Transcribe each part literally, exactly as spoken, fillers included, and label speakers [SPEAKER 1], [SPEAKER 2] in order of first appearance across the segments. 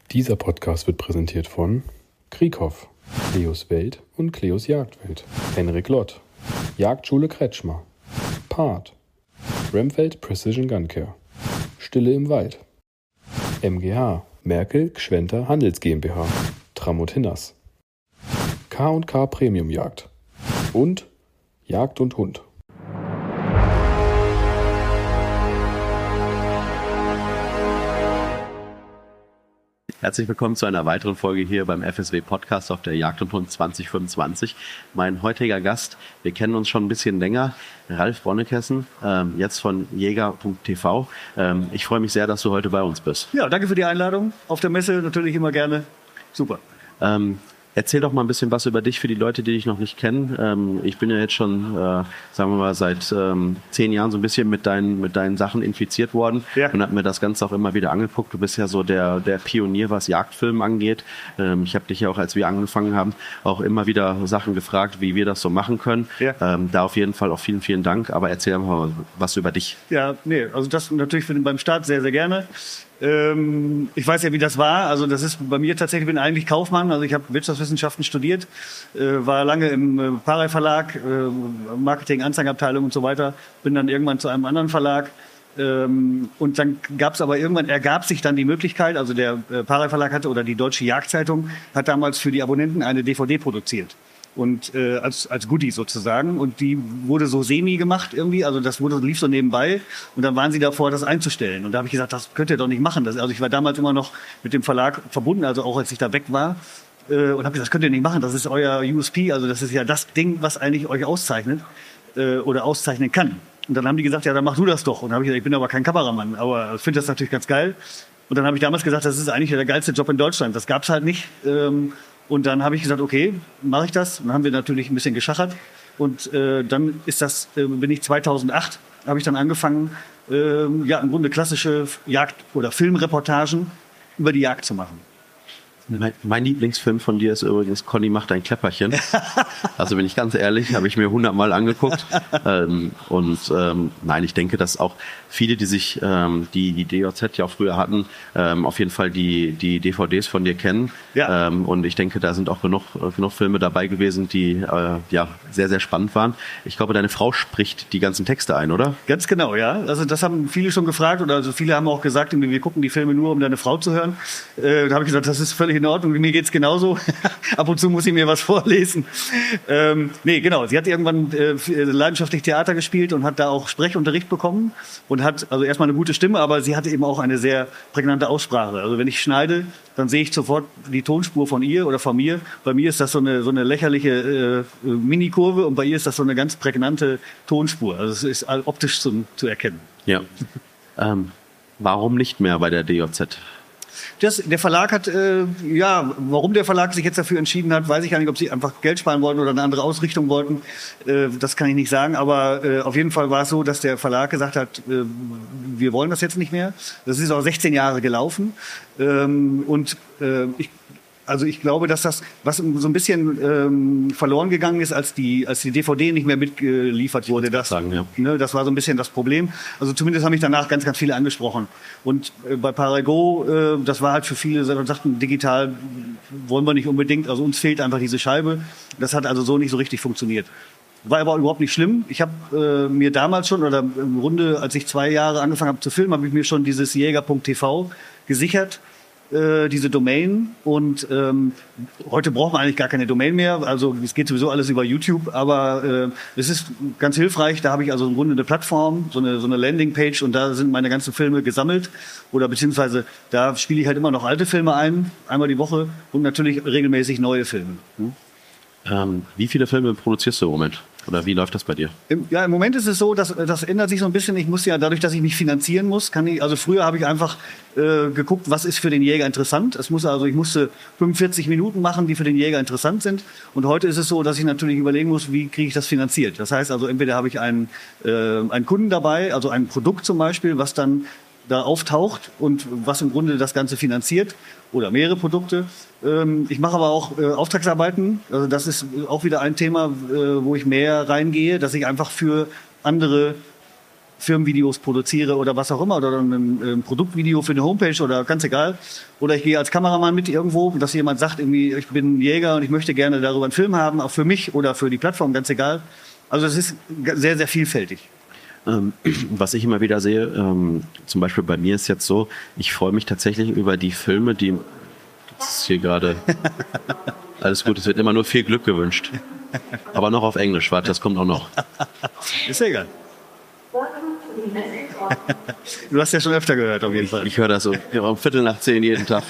[SPEAKER 1] Dieser Podcast wird präsentiert von Krieghoff, Cleos Welt und Cleos Jagdwelt, Henrik Lott, Jagdschule Kretschmer, Part, Remfeld Precision Gun Care, Stille im Wald, M G H, Merkel Gschwenter Handels GmbH, Tramot Hinnas, K und K Premium Jagd und Jagd und Hund.
[SPEAKER 2] Herzlich willkommen zu einer weiteren Folge hier beim F S W Podcast auf der Jagd und Hund zwanzig fünfundzwanzig. Mein heutiger Gast, wir kennen uns schon ein bisschen länger, Ralf Bonnekessen, ähm, jetzt von jäger punkt t v. Ähm, ich freue mich sehr, dass du heute bei uns bist.
[SPEAKER 3] Ja, danke für die Einladung. Auf der Messe natürlich immer gerne. Super.
[SPEAKER 2] Ähm, Erzähl doch mal ein bisschen was über dich für die Leute, die dich noch nicht kennen. Ähm, ich bin ja jetzt schon, äh, sagen wir mal, seit ähm, zehn Jahren so ein bisschen mit deinen, mit deinen Sachen infiziert worden, ja, und habe mir das Ganze auch immer wieder angeguckt. Du bist ja so der, der Pionier, was Jagdfilm angeht. Ähm, ich habe dich ja auch, als wir angefangen haben, auch immer wieder Sachen gefragt, wie wir das so machen können. Ja. Ähm, da auf jeden Fall auch vielen, vielen Dank. Aber erzähl einfach mal was über dich.
[SPEAKER 3] Ja, nee, also das natürlich für den, beim Start sehr, sehr gerne. Ähm, ich weiß ja, wie das war. Also das ist bei mir tatsächlich, ich bin eigentlich Kaufmann. Also ich habe Wirtschaftswissenschaften studiert, äh, war lange im äh, Parey Verlag, äh, Marketing, Anzeigenabteilung und so weiter. Bin dann irgendwann zu einem anderen Verlag. Ähm, und dann gab es aber irgendwann, ergab sich dann die Möglichkeit, also der äh, Parey Verlag hatte, oder die Deutsche Jagdzeitung hat damals für die Abonnenten eine D V D produziert. Und äh, als als Goodie sozusagen, und die wurde so semi gemacht irgendwie, also das wurde lief so nebenbei, und dann waren sie davor, das einzustellen, und da habe ich gesagt, das könnt ihr doch nicht machen. Das, also ich war damals immer noch mit dem Verlag verbunden, also auch als ich da weg war, äh, und habe gesagt, das könnt ihr nicht machen, das ist euer U S P, also das ist ja das Ding, was eigentlich euch auszeichnet äh, oder auszeichnen kann. Und dann haben die gesagt, ja, dann mach du das doch. Und dann habe ich gesagt, ich bin aber kein Kameramann, aber ich finde das natürlich ganz geil. Und dann habe ich damals gesagt, das ist eigentlich der geilste Job in Deutschland. Das gab's halt nicht. Ähm, Und dann habe ich gesagt, okay, mache ich das. Und dann haben wir natürlich ein bisschen geschachert. Und äh, dann ist das, äh, bin ich zweitausendacht, habe ich dann angefangen, äh, ja, im Grunde klassische Jagd- oder Filmreportagen über die Jagd zu machen.
[SPEAKER 2] Mein, mein Lieblingsfilm von dir ist übrigens Conny macht ein Klepperchen. Also bin ich ganz ehrlich, habe ich mir hundertmal angeguckt. ähm, und ähm, nein, ich denke, dass auch viele, die sich ähm, die die D J Z ja auch früher hatten, ähm, auf jeden Fall die die D V Ds von dir kennen. Ja. Ähm, und ich denke, da sind auch genug genug Filme dabei gewesen, die äh, ja sehr sehr spannend waren. Ich glaube, deine Frau spricht die ganzen Texte ein, oder?
[SPEAKER 3] Ganz genau, ja. Also das haben viele schon gefragt, oder also viele haben auch gesagt, wir gucken die Filme nur, um deine Frau zu hören. Äh, da habe ich gesagt, das ist völlig in Ordnung, mir geht's genauso. Ab und zu muss ich mir was vorlesen. Ähm, nee, genau. Sie hat irgendwann äh, leidenschaftlich Theater gespielt und hat da auch Sprechunterricht bekommen und hat also erstmal eine gute Stimme, aber sie hatte eben auch eine sehr prägnante Aussprache. Also wenn ich schneide, dann sehe ich sofort die Tonspur von ihr oder von mir. Bei mir ist das so eine so eine lächerliche äh, Mini-Kurve, und bei ihr ist das so eine ganz prägnante Tonspur. Also es ist optisch zu, zu erkennen.
[SPEAKER 2] Ja. Ähm, warum nicht mehr bei der D J Z?
[SPEAKER 3] Das, der Verlag hat, äh, ja, warum der Verlag sich jetzt dafür entschieden hat, weiß ich gar nicht, ob sie einfach Geld sparen wollten oder eine andere Ausrichtung wollten. Äh, das kann ich nicht sagen, aber äh, auf jeden Fall war es so, dass der Verlag gesagt hat, äh, wir wollen das jetzt nicht mehr. Das ist auch sechzehn Jahre gelaufen, ähm, und äh, ich Also ich glaube, dass das, was so ein bisschen ähm, verloren gegangen ist, als die als die D V D nicht mehr mitgeliefert wurde, das,
[SPEAKER 2] sagen, ja.
[SPEAKER 3] ne, das war so ein bisschen das Problem. Also zumindest haben mich danach ganz, ganz viele angesprochen. Und äh, bei Parey Go, äh, das war halt für viele, die sagten, digital wollen wir nicht unbedingt, also uns fehlt einfach diese Scheibe. Das hat also so nicht so richtig funktioniert. War aber überhaupt nicht schlimm. Ich habe äh, mir damals schon, oder im Grunde, als ich zwei Jahre angefangen habe zu filmen, habe ich mir schon dieses jäger punkt t v gesichert, diese Domain, und ähm, heute braucht man eigentlich gar keine Domain mehr, also es geht sowieso alles über YouTube, aber äh, es ist ganz hilfreich, da habe ich also im Grunde eine Plattform, so eine so eine Landingpage, und da sind meine ganzen Filme gesammelt, oder beziehungsweise da spiele ich halt immer noch alte Filme ein, einmal die Woche, und natürlich regelmäßig neue Filme. Hm?
[SPEAKER 2] Ähm, wie viele Filme produzierst du im Moment? Oder wie läuft das bei dir?
[SPEAKER 3] Im, ja, im Moment ist es so, dass das ändert sich so ein bisschen. Ich muss ja, dadurch, dass ich mich finanzieren muss, kann ich, also früher habe ich einfach äh, geguckt, was ist für den Jäger interessant. Es muss also, ich musste fünfundvierzig Minuten machen, die für den Jäger interessant sind. Und heute ist es so, dass ich natürlich überlegen muss, wie kriege ich das finanziert. Das heißt also, entweder habe ich einen, äh, einen Kunden dabei, also ein Produkt zum Beispiel, was dann da auftaucht und was im Grunde das Ganze finanziert, oder mehrere Produkte. Ähm, ich mache aber auch äh, Auftragsarbeiten. Also das ist auch wieder ein Thema, äh, wo ich mehr reingehe, dass ich einfach für andere Firmenvideos produziere oder was auch immer, oder ein, ein Produktvideo für eine Homepage oder ganz egal. Oder ich gehe als Kameramann mit irgendwo, dass jemand sagt, irgendwie, ich bin Jäger und ich möchte gerne darüber einen Film haben, auch für mich oder für die Plattform, ganz egal. Also es ist sehr, sehr vielfältig.
[SPEAKER 2] Ähm, was ich immer wieder sehe, ähm, zum Beispiel bei mir ist jetzt so, ich freue mich tatsächlich über die Filme, die, das ist hier gerade, alles gut, es wird immer nur viel Glück gewünscht. Aber noch auf Englisch, warte, das kommt auch noch.
[SPEAKER 3] Ist ja egal. Du hast ja schon öfter gehört, auf jeden Fall.
[SPEAKER 2] Ich höre das so um Viertel nach zehn jeden Tag.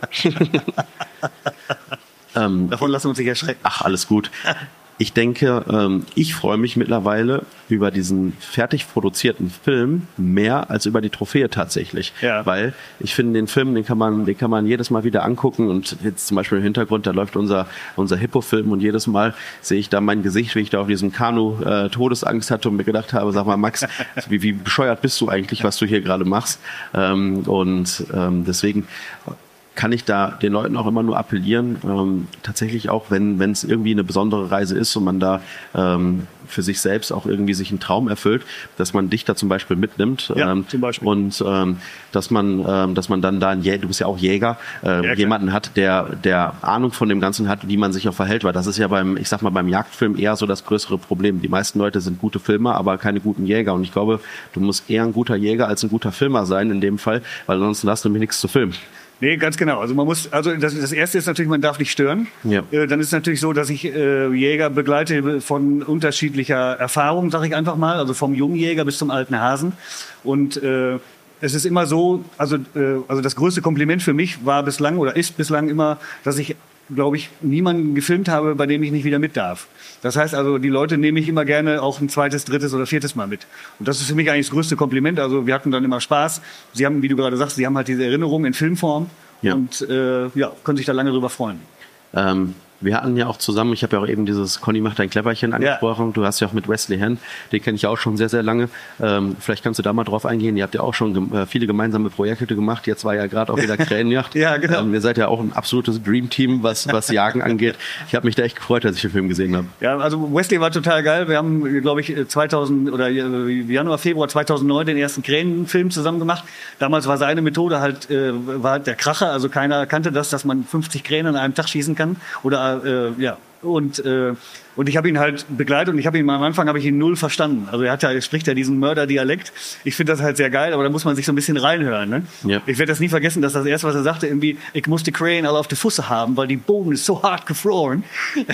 [SPEAKER 2] ähm,
[SPEAKER 3] Davon lassen wir uns nicht erschrecken.
[SPEAKER 2] Ach, alles gut. Ich denke, ähm, ich freue mich mittlerweile über diesen fertig produzierten Film mehr als über die Trophäe tatsächlich.
[SPEAKER 3] Ja.
[SPEAKER 2] Weil ich finde, den Film, den kann man, den kann man jedes Mal wieder angucken. Und jetzt zum Beispiel im Hintergrund, da läuft unser, unser Hippo-Film und jedes Mal sehe ich da mein Gesicht, wie ich da auf diesem Kanu äh, Todesangst hatte und mir gedacht habe, sag mal, Max, wie, wie bescheuert bist du eigentlich, was du hier gerade machst? Ähm, und ähm, deswegen kann ich da den Leuten auch immer nur appellieren, ähm, tatsächlich auch, wenn wenn es irgendwie eine besondere Reise ist und man da ähm, für sich selbst auch irgendwie sich einen Traum erfüllt, dass man dich da zum Beispiel mitnimmt,
[SPEAKER 3] ja,
[SPEAKER 2] ähm,
[SPEAKER 3] zum Beispiel.
[SPEAKER 2] und ähm, dass man ähm, dass man dann da, ein Jä- du bist ja auch Jäger, äh,
[SPEAKER 3] ja,
[SPEAKER 2] jemanden hat, der der Ahnung von dem Ganzen hat, wie man sich auch verhält, weil das ist ja beim, ich sag mal, beim Jagdfilm eher so das größere Problem. Die meisten Leute sind gute Filmer, aber keine guten Jäger, und ich glaube, du musst eher ein guter Jäger als ein guter Filmer sein in dem Fall, weil ansonsten hast du nämlich nichts zu filmen.
[SPEAKER 3] Nee, ganz genau. Also man muss, also das, das erste ist natürlich, man darf nicht stören.
[SPEAKER 2] Ja.
[SPEAKER 3] Äh, dann ist es natürlich so, dass ich äh, Jäger begleite von unterschiedlicher Erfahrung, sage ich einfach mal, also vom jungen Jäger bis zum alten Hasen. Und äh, es ist immer so, also äh, also das größte Kompliment für mich war bislang oder ist bislang immer, dass ich, glaube ich, niemanden gefilmt habe, bei dem ich nicht wieder mit darf. Das heißt also, die Leute nehme ich immer gerne auch ein zweites, drittes oder viertes Mal mit. Und das ist für mich eigentlich das größte Kompliment. Also wir hatten dann immer Spaß. Sie haben, wie du gerade sagst, sie haben halt diese Erinnerung in Filmform,
[SPEAKER 2] ja.
[SPEAKER 3] und äh, ja, können sich da lange drüber freuen.
[SPEAKER 2] Ähm, wir hatten ja auch zusammen, ich habe ja auch eben dieses Conny macht ein Klepperchen angesprochen, ja. Du hast ja auch mit Wesley Henn, den kenne ich ja auch schon sehr, sehr lange. Ähm, vielleicht kannst du da mal drauf eingehen, ihr habt ja auch schon gem- äh, viele gemeinsame Projekte gemacht, jetzt war ja gerade auch wieder Krähenjagd.
[SPEAKER 3] Ja, genau.
[SPEAKER 2] Ähm, ihr seid ja auch ein absolutes Dream-Team, was, was Jagen angeht. Ich habe mich da echt gefreut, als ich den Film gesehen habe.
[SPEAKER 3] Ja, also Wesley war total geil. Wir haben, glaube ich, zweitausend oder Januar, Februar zweitausendneun den ersten Krähenfilm zusammen gemacht. Damals war seine Methode halt, äh, war halt der Kracher, also keiner kannte das, dass man fünfzig Krähen an einem Tag schießen kann oder äh, ja, und äh, und ich habe ihn halt begleitet und ich habe ihn am Anfang habe ich ihn null verstanden. Also er hat ja, er spricht ja diesen Mörderdialekt. Ich finde das halt sehr geil, aber da muss man sich so ein bisschen reinhören. Ne?
[SPEAKER 2] Ja.
[SPEAKER 3] Ich werde das nie vergessen, dass das erste, was er sagte, irgendwie, ich muss die Krähen alle auf die Fusse haben, weil die Boden ist so hart gefroren.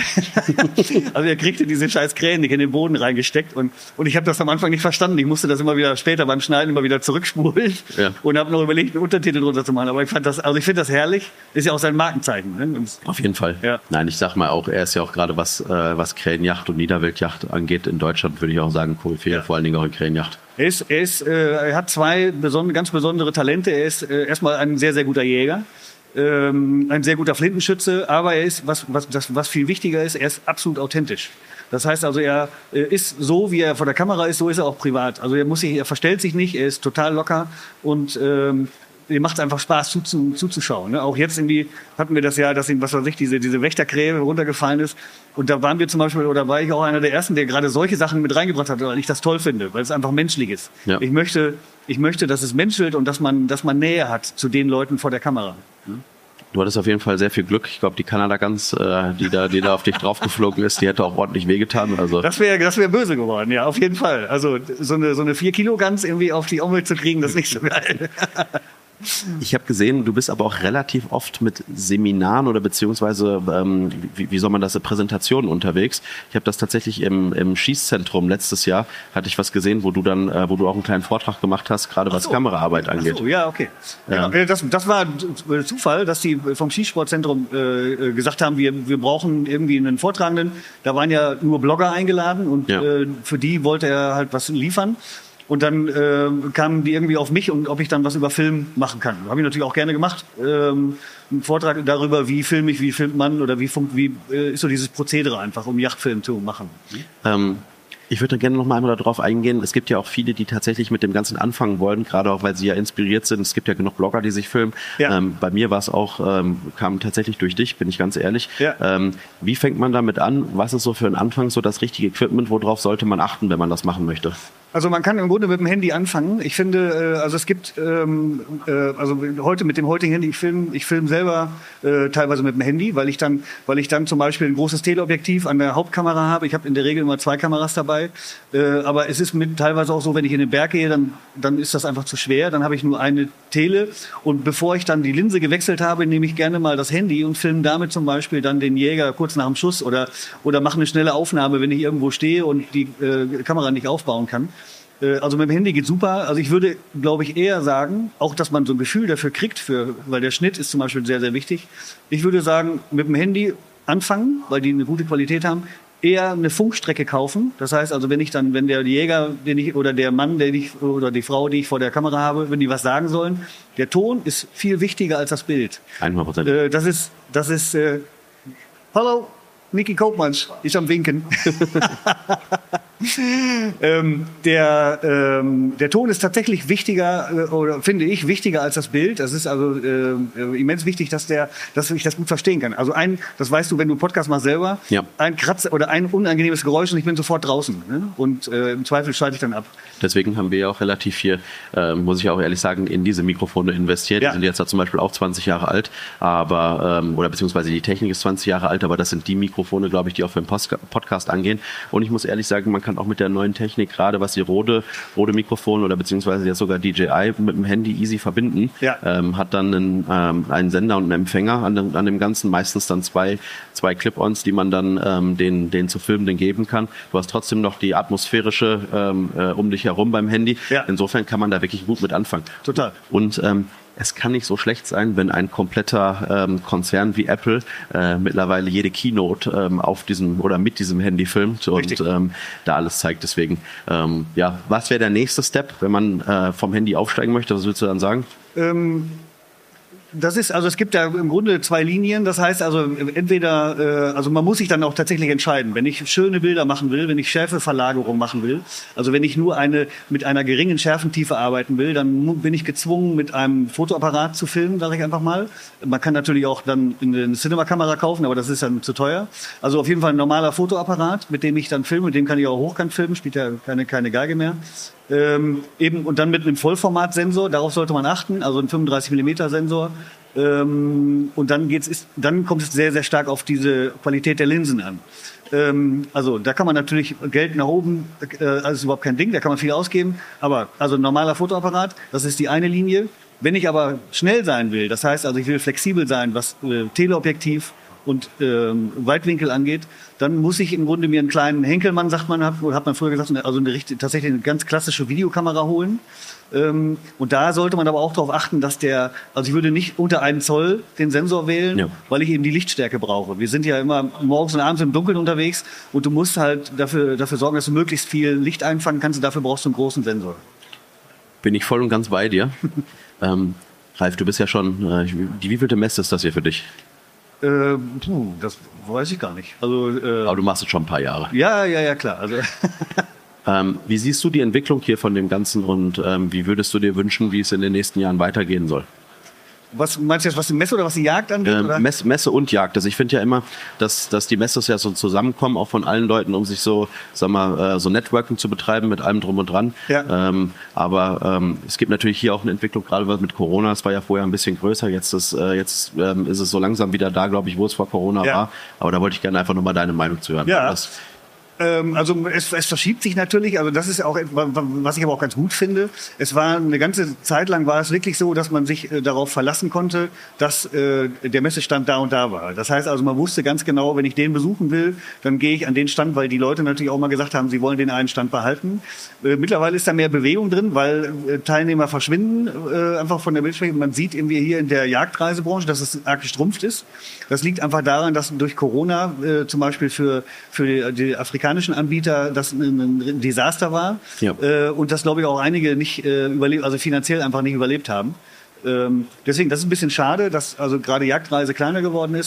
[SPEAKER 3] Also er kriegte diese scheiß Krähen nicht in den Boden reingesteckt und und ich habe das am Anfang nicht verstanden. Ich musste das immer wieder später beim Schneiden immer wieder zurückspulen, ja, und habe noch überlegt, einen Untertitel drunter zu machen. Aber ich fand das, also ich finde das herrlich. Ist ja auch sein Markenzeichen. Ne? Und
[SPEAKER 2] auf jeden Fall.
[SPEAKER 3] Ja.
[SPEAKER 2] Nein, ich sag mal auch, er ist ja auch gerade was äh, was Krähenjagd und Niederwildjagd angeht in Deutschland, würde ich auch sagen, Koryphäe, ja, vor allen Dingen auch in Krähenjagd.
[SPEAKER 3] Er ist, er ist, äh, er hat zwei besondere, ganz besondere Talente. Er ist äh, erstmal ein sehr, sehr guter Jäger, ähm, ein sehr guter Flintenschütze, aber er ist, was, was, das, was viel wichtiger ist, er ist absolut authentisch. Das heißt also, er äh, ist so, wie er vor der Kamera ist, so ist er auch privat. Also er muss sich, er verstellt sich nicht, er ist total locker und ähm, mir macht es einfach Spaß zuzu, zuzuschauen. Ne? Auch jetzt irgendwie hatten wir das ja, dass ihm, was weiß ich, diese, diese Wächterkrähe runtergefallen ist. Und da waren wir zum Beispiel, oder war ich auch einer der Ersten, der gerade solche Sachen mit reingebracht hat, weil ich das toll finde, weil es einfach menschlich ist. Ja. Ich möchte, ich möchte, dass es menschelt und dass man, dass man Nähe hat zu den Leuten vor der Kamera. Ne?
[SPEAKER 2] Du hattest auf jeden Fall sehr viel Glück. Ich glaube, die Kanada-Gans, äh, die da, die da auf dich draufgeflogen ist, die hätte auch ordentlich wehgetan. Also
[SPEAKER 3] das wäre, das wäre böse geworden, ja, auf jeden Fall. Also so eine, so eine vier Kilo Gans irgendwie auf die Ommel zu kriegen, das ist nicht so geil.
[SPEAKER 2] Ich habe gesehen, du bist aber auch relativ oft mit Seminaren oder beziehungsweise, ähm, wie, wie soll man das, Präsentationen unterwegs. Ich habe das tatsächlich im, im Schießzentrum letztes Jahr, hatte ich was gesehen, wo du dann, äh, wo du auch einen kleinen Vortrag gemacht hast, gerade was so. Kameraarbeit angeht. Ach so,
[SPEAKER 3] ja, okay. Ja. Ja, das, das war Zufall, dass die vom Schießsportzentrum äh, gesagt haben, wir, wir brauchen irgendwie einen Vortragenden. Da waren ja nur Blogger eingeladen und ja. äh, für die wollte er halt was liefern. Und dann äh, kamen die irgendwie auf mich und ob ich dann was über Film machen kann. Habe ich natürlich auch gerne gemacht. Ähm, einen Vortrag darüber, wie filme ich, wie filmt man oder wie, wie äh, ist so dieses Prozedere einfach, um Yachtfilm zu machen.
[SPEAKER 2] Ähm, ich würde gerne noch mal einmal darauf eingehen. Es gibt ja auch viele, die tatsächlich mit dem Ganzen anfangen wollen, gerade auch, weil sie ja inspiriert sind. Es gibt ja genug Blogger, die sich filmen. Ja. Ähm, bei mir war es auch, ähm, kam tatsächlich durch dich, bin ich ganz ehrlich. Ja. Ähm, wie fängt man damit an? Was ist so für einen Anfang so das richtige Equipment? Worauf sollte man achten, wenn man das machen möchte?
[SPEAKER 3] Also man kann im Grunde mit dem Handy anfangen. Ich finde, äh, also es gibt, ähm, äh, also heute mit dem heutigen Handy, ich filme ich film selber äh, teilweise mit dem Handy, weil ich dann, weil ich dann zum Beispiel ein großes Teleobjektiv an der Hauptkamera habe. Ich habe in der Regel immer zwei Kameras dabei. Äh, aber es ist mit teilweise auch so, wenn ich in den Berg gehe, dann, dann ist das einfach zu schwer. Dann habe ich nur eine Tele. Und bevor ich dann die Linse gewechselt habe, nehme ich gerne mal das Handy und filme damit zum Beispiel dann den Jäger kurz nach dem Schuss oder, oder mache eine schnelle Aufnahme, wenn ich irgendwo stehe und die äh, Kamera nicht aufbauen kann. Also mit dem Handy geht super. Also ich würde, glaube ich, eher sagen, auch dass man so ein Gefühl dafür kriegt, für, weil der Schnitt ist zum Beispiel sehr, sehr wichtig. Ich würde sagen, mit dem Handy anfangen, weil die eine gute Qualität haben, eher eine Funkstrecke kaufen. Das heißt also, wenn ich dann, wenn der Jäger, den ich, oder der Mann, den ich, oder die Frau, die ich vor der Kamera habe, wenn die was sagen sollen, der Ton ist viel wichtiger als das Bild.
[SPEAKER 2] hundert Prozent.
[SPEAKER 3] Äh, das ist, das ist, äh, hallo, Niki Koopmans ist am Winken. ähm, der, ähm, der Ton ist tatsächlich wichtiger, äh, oder finde ich, wichtiger als das Bild. Das ist also äh, immens wichtig, dass der, dass ich das gut verstehen kann. Also ein, das weißt du, wenn du einen Podcast machst selber,
[SPEAKER 2] ja.
[SPEAKER 3] ein Kratz oder ein unangenehmes Geräusch und ich bin sofort draußen. Ne? Und äh, im Zweifel schalte ich dann ab.
[SPEAKER 2] Deswegen haben wir ja auch relativ viel, äh, muss ich auch ehrlich sagen, in diese Mikrofone investiert. Ja. Die sind jetzt ja zum Beispiel auch zwanzig Jahre alt, aber ähm, oder beziehungsweise die Technik ist zwanzig Jahre alt, aber das sind die Mikrofone, glaube ich, die auch für den Post- Podcast angehen. Und ich muss ehrlich sagen, man kann auch mit der neuen Technik, gerade was die Rode, Rode Mikrofon oder beziehungsweise jetzt sogar D J I mit dem Handy easy verbinden. Ja. Ähm, hat dann einen, ähm, einen Sender und einen Empfänger an dem, an dem Ganzen, meistens dann zwei, zwei Clip-Ons, die man dann ähm, den, den zu Filmenden geben kann. Du hast trotzdem noch die atmosphärische ähm, äh, um dich herum beim Handy. Ja. Insofern kann man da wirklich gut mit anfangen.
[SPEAKER 3] Total.
[SPEAKER 2] Und ähm, es kann nicht so schlecht sein, wenn ein kompletter ähm, Konzern wie Apple äh, mittlerweile jede Keynote ähm, auf diesem oder mit diesem Handy filmt und ähm, da alles zeigt. Deswegen, ähm, ja, was wäre der nächste Step, wenn man äh, vom Handy aufsteigen möchte? Was willst du dann sagen?
[SPEAKER 3] Ähm Das ist, also es gibt ja im Grunde zwei Linien. Das heißt also entweder, äh, also man muss sich dann auch tatsächlich entscheiden. Wenn ich schöne Bilder machen will, wenn ich Schärfeverlagerung machen will, also wenn ich nur eine mit einer geringen Schärfentiefe arbeiten will, dann bin ich gezwungen, mit einem Fotoapparat zu filmen, sage ich einfach mal. Man kann natürlich auch dann eine Cinema-Kamera kaufen, aber das ist dann zu teuer. Also auf jeden Fall ein normaler Fotoapparat, mit dem ich dann filme, mit dem kann ich auch hochkant filmen, spielt ja keine, keine Geige mehr. Ähm, eben und dann mit einem Vollformatsensor, darauf sollte man achten, also ein fünfunddreißig Millimeter Sensor. Ähm, und dann geht's, ist, dann kommt es sehr, sehr stark auf diese Qualität der Linsen an. Ähm, also da kann man natürlich Geld nach oben, äh, also ist überhaupt kein Ding, da kann man viel ausgeben. Aber also ein normaler Fotoapparat, das ist die eine Linie. Wenn ich aber schnell sein will, das heißt also ich will flexibel sein, was äh, Teleobjektiv und ähm, Weitwinkel angeht, dann muss ich im Grunde mir einen kleinen Henkelmann, sagt man, hat, hat man früher gesagt, also eine richtig, tatsächlich eine ganz klassische Videokamera holen. Ähm, und da sollte man aber auch darauf achten, dass der, also ich würde nicht unter einen Zoll den Sensor wählen, ja. weil ich eben die Lichtstärke brauche. Wir sind ja immer morgens und abends im Dunkeln unterwegs und du musst halt dafür, dafür sorgen, dass du möglichst viel Licht einfangen kannst und dafür brauchst du einen großen Sensor.
[SPEAKER 2] Bin ich voll und ganz bei dir. ähm, Ralf, du bist ja schon, äh, die wievielte Messe ist das hier für dich?
[SPEAKER 3] Äh, puh, das weiß ich gar nicht. Also, äh,
[SPEAKER 2] aber du machst es schon ein paar Jahre.
[SPEAKER 3] Ja, ja, ja, klar. Also
[SPEAKER 2] ähm, wie siehst du die Entwicklung hier von dem Ganzen und ähm, wie würdest du dir wünschen, wie es in den nächsten Jahren weitergehen soll?
[SPEAKER 3] Was meinst du jetzt, was die Messe oder was die Jagd angeht?
[SPEAKER 2] Äh, oder? Messe, Messe und Jagd. Also ich finde ja immer, dass, dass die Messes ja so zusammenkommen, auch von allen Leuten, um sich so, sag mal, äh, so Networking zu betreiben mit allem drum und dran. Ja. Ähm, aber ähm, es gibt natürlich hier auch eine Entwicklung, gerade mit Corona. Es war ja vorher ein bisschen größer. Jetzt ist, äh, jetzt ähm, ist es so langsam wieder da, glaube ich, wo es vor Corona ja. war. Aber da wollte ich gerne einfach nochmal deine Meinung zu hören.
[SPEAKER 3] Ja. Das, Also es, es verschiebt sich natürlich, also das ist auch, was ich aber auch ganz gut finde. Es war eine ganze Zeit lang war es wirklich so, dass man sich äh, darauf verlassen konnte, dass äh, der Messestand da und da war. Das heißt also, man wusste ganz genau, wenn ich den besuchen will, dann gehe ich an den Stand, weil die Leute natürlich auch mal gesagt haben, sie wollen den einen Stand behalten. Äh, mittlerweile ist da mehr Bewegung drin, weil äh, Teilnehmer verschwinden äh, einfach von der Bildfläche. Man sieht irgendwie hier in der Jagdreisebranche, dass es arg gestrumpft ist. Das liegt einfach daran, dass durch Corona äh, zum Beispiel für, für die, die afrikanischen Anbieter das ein Desaster war ja. äh, und das glaube ich auch einige nicht äh, überlebt, also finanziell einfach nicht überlebt haben. Ähm, deswegen, das ist ein bisschen schade, dass also gerade Jagdreise kleiner geworden ist.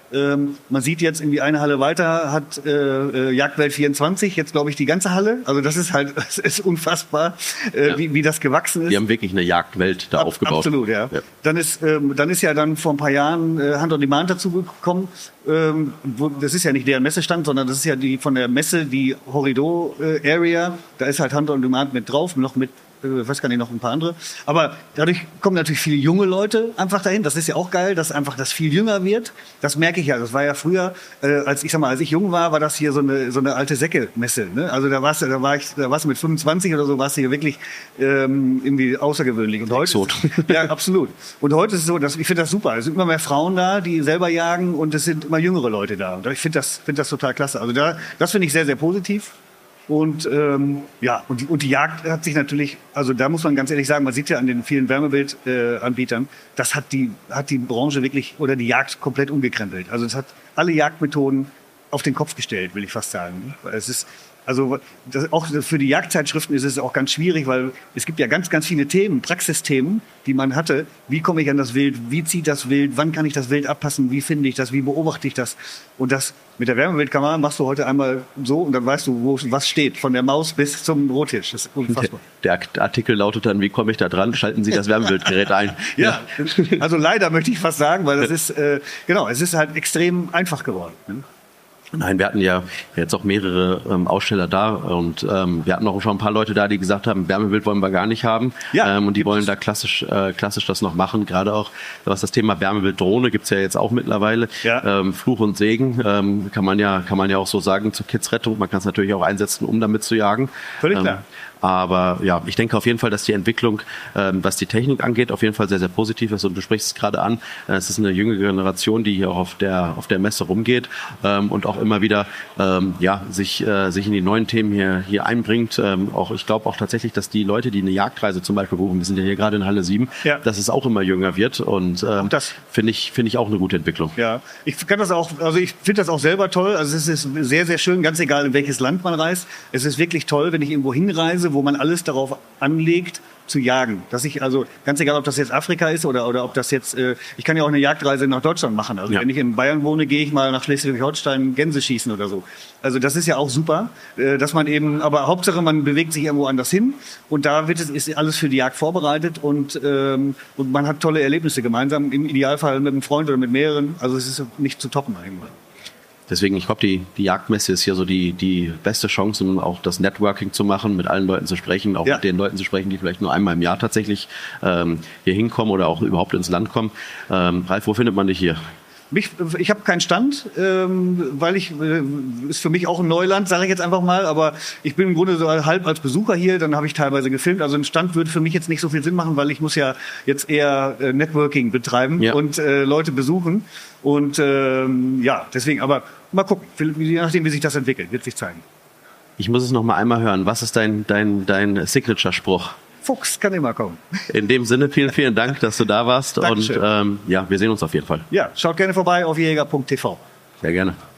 [SPEAKER 3] Ähm, man sieht jetzt irgendwie eine Halle weiter, hat äh, Jagdwelt vierundzwanzig, jetzt glaube ich die ganze Halle. Also das ist halt, das ist unfassbar, äh, ja. wie, wie das gewachsen ist.
[SPEAKER 2] Die haben wirklich eine Jagdwelt da Ab, aufgebaut.
[SPEAKER 3] Absolut, ja. ja. Dann ist, ähm, dann ist ja dann vor ein paar Jahren äh, Hunt on Demand dazu gekommen. Ähm, wo, das ist ja nicht deren Messestand, sondern das ist ja die von der Messe, die Horridor äh, Area. Da ist halt Hunt on Demand mit drauf, noch mit ich weiß gar nicht, noch ein paar andere. Aber dadurch kommen natürlich viele junge Leute einfach dahin. Das ist ja auch geil, dass einfach das viel jünger wird. Das merke ich ja. Das war ja früher, äh, als ich sag mal, als ich jung war, war das hier so eine so eine alte Säcke-Messe. Ne? Also da warst du, da war ich, da warst du mit fünfundzwanzig oder so, warst du hier wirklich ähm, irgendwie außergewöhnlich. Und heute, ist, ja absolut. Und heute ist es so, dass ich finde das super. Es sind immer mehr Frauen da, die selber jagen, und es sind immer jüngere Leute da. Und ich finde das, finde das total klasse. Also da, das finde ich sehr, sehr positiv. Und ähm, ja, und die, und die Jagd hat sich natürlich, also da muss man ganz ehrlich sagen, man sieht ja an den vielen Wärmebildanbietern, äh, das hat die, hat die Branche wirklich oder die Jagd komplett umgekrempelt. Also es hat alle Jagdmethoden auf den Kopf gestellt, will ich fast sagen. Es ist Also das, auch für die Jagdzeitschriften ist es auch ganz schwierig, weil es gibt ja ganz, ganz viele Themen, Praxisthemen, die man hatte. Wie komme ich an das Wild? Wie zieht das Wild? Wann kann ich das Wild abpassen? Wie finde ich das? Wie beobachte ich das? Und das mit der Wärmebildkamera machst du heute einmal so und dann weißt du, wo was steht, von der Maus bis zum Rottisch. Das ist unfassbar.
[SPEAKER 2] Der, der Artikel lautet dann, wie komme ich da dran? Schalten Sie das Wärmebildgerät ein.
[SPEAKER 3] Ja, also leider möchte ich fast sagen, weil das ist, äh, genau, es ist halt extrem einfach geworden. Ne?
[SPEAKER 2] Nein, wir hatten ja jetzt auch mehrere ähm, Aussteller da und ähm, wir hatten auch schon ein paar Leute da, die gesagt haben, Wärmebild wollen wir gar nicht haben. Ja, ähm, und die wollen da klassisch äh, klassisch das noch machen. Gerade auch, was das Thema Wärmebild-Drohne gibt's ja jetzt auch mittlerweile. Ja. Ähm, Fluch und Segen ähm, kann man ja kann man ja auch so sagen zur Kids-Rettung. Man kann es natürlich auch einsetzen, um damit zu jagen.
[SPEAKER 3] Völlig
[SPEAKER 2] ähm,
[SPEAKER 3] klar.
[SPEAKER 2] Aber ja, ich denke auf jeden Fall, dass die Entwicklung, ähm, was die Technik angeht, auf jeden Fall sehr, sehr positiv ist. Und du sprichst es gerade an. Äh, es ist eine jüngere Generation, die hier auch auf der auf der Messe rumgeht ähm, und auch immer wieder ähm, ja sich äh, sich in die neuen Themen hier hier einbringt. Ähm, auch ich glaube auch tatsächlich, dass die Leute, die eine Jagdreise zum Beispiel buchen, wir sind ja hier gerade in Halle sieben, ja. dass es auch immer jünger wird. Und ähm, das finde ich finde ich auch eine gute Entwicklung.
[SPEAKER 3] Ja, ich kann das auch. Also ich finde das auch selber toll. Also es ist sehr sehr schön, ganz egal in welches Land man reist. Es ist wirklich toll, wenn ich irgendwo hinreise, wo man alles darauf anlegt, zu jagen. Dass ich also, ganz egal, ob das jetzt Afrika ist oder, oder ob das jetzt, äh, ich kann ja auch eine Jagdreise nach Deutschland machen. Also ja. wenn ich in Bayern wohne, gehe ich mal nach Schleswig-Holstein Gänse schießen oder so. Also das ist ja auch super, äh, dass man eben, aber Hauptsache man bewegt sich irgendwo anders hin und da wird es, ist alles für die Jagd vorbereitet und, ähm, und man hat tolle Erlebnisse gemeinsam, im Idealfall mit einem Freund oder mit mehreren. Also es ist nicht zu toppen eigentlich.
[SPEAKER 2] Deswegen, ich glaube, die, die Jagdmesse ist hier so die, die beste Chance, um auch das Networking zu machen, mit allen Leuten zu sprechen, auch ja. mit den Leuten zu sprechen, die vielleicht nur einmal im Jahr tatsächlich ähm, hier hinkommen oder auch überhaupt ins Land kommen. Ähm, Ralf, wo findet man dich hier?
[SPEAKER 3] Mich, ich habe keinen Stand, ähm, weil ich äh, ist für mich auch ein Neuland, sage ich jetzt einfach mal. Aber ich bin im Grunde so halb als Besucher hier. Dann habe ich teilweise gefilmt. Also ein Stand würde für mich jetzt nicht so viel Sinn machen, weil ich muss ja jetzt eher äh, Networking betreiben ja. und äh, Leute besuchen. Und ähm, ja, deswegen. Aber mal gucken, je nachdem, wie sich das entwickelt, wird sich zeigen.
[SPEAKER 2] Ich muss es noch mal einmal hören. Was ist dein dein dein Signature-Spruch?
[SPEAKER 3] Fuchs kann immer kommen.
[SPEAKER 2] In dem Sinne, vielen, vielen Dank, dass du da warst.
[SPEAKER 3] Dankeschön.
[SPEAKER 2] Und ähm, ja, wir sehen uns auf jeden Fall.
[SPEAKER 3] Ja, schaut gerne vorbei auf jäger punkt t v.
[SPEAKER 2] Sehr gerne.